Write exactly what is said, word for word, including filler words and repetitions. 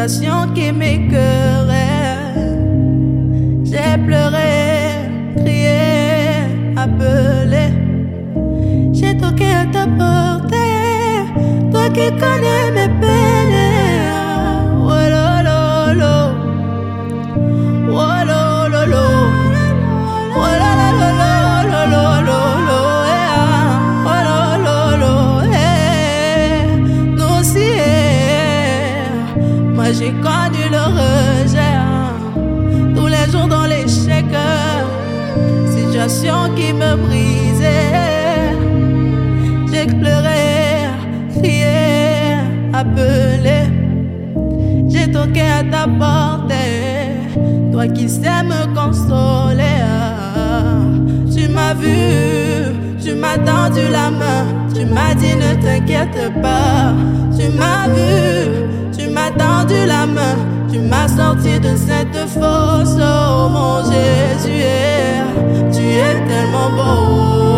situation qui m'écœurait. J'ai pleuré, crié, appelé. J'ai toqué à ta porte, toi qui connais mes peines. Oh lo lo lo, oh lo lo lo, oh la la la la la la la, eh, oh lo lo lo, eh, nous aussi, eh. Moi j'ai connu le rejet, tous les jours dans l'échec, situation qui me brisait. J'ai pleuré, crié, appelé. J'ai toqué à ta porte, toi qui sais me consoler. Tu m'as vu, tu m'as tendu la main, tu m'as dit ne t'inquiète pas. Tu m'as vu, tu m'as tendu la main, tu m'as sorti de cette fosse. Oh mon Jésus, tu es tellement beau.